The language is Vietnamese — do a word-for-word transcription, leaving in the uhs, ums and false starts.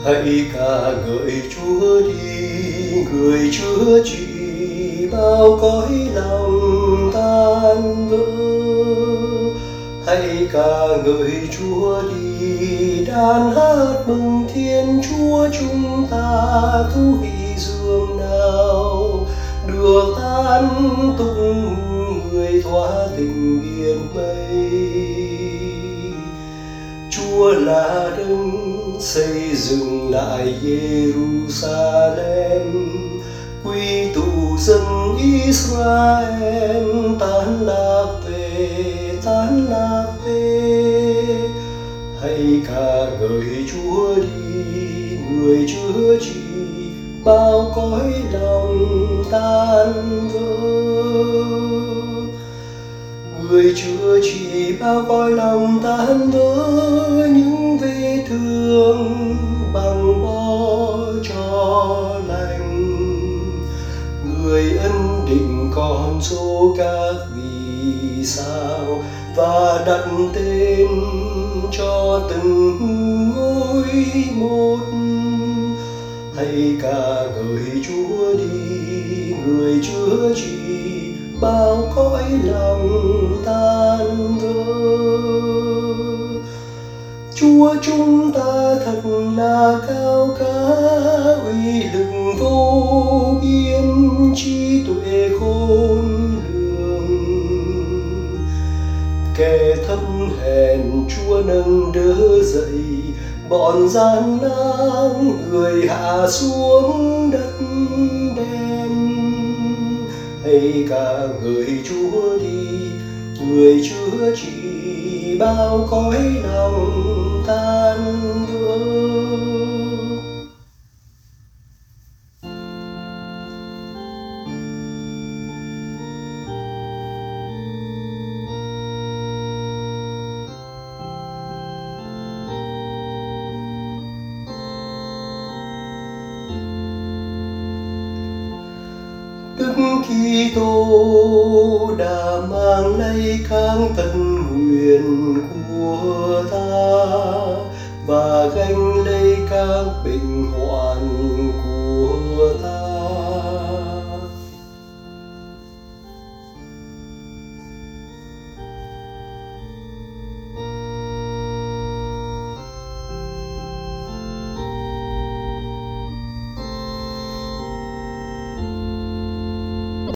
Hãy ca ngợi Chúa đi, người chữa trị bao cõi lòng tan vỡ. Hãy ca ngợi Chúa đi, đàn hát mừng Thiên Chúa chúng ta thú vị dường nào được an tụng người thoát tình biển mây. Chúa là đấng xây dựng lại Jerusalem, quy tụ dân Israel tán lạc về, tán lạc về. Hãy ca ngợi Chúa đi, người chữa trị bao cõi lòng tan vỡ. Người chữa trị bao cõi lòng tan vỡ, những vết thương bằng bó cho lành. Người ân định con số các vì sao và đặt tên cho từng ngôi một. Hãy ca ngợi Chúa đi, người chữa trị bao cõi lòng tan vỡ. Chúa chúng ta thật là cao cả, uy lực vô biên, trí tuệ khôn lường. Kẻ thấp hèn Chúa nâng đỡ dậy, bọn gian nan người hạ xuống đất đen. Hãy ca ngợi Chúa đi, người chữa trị bao cõi lòng tan vỡ. Đức Kitô đã mang lấy các tận nguyện của ta và gánh lấy các bình họa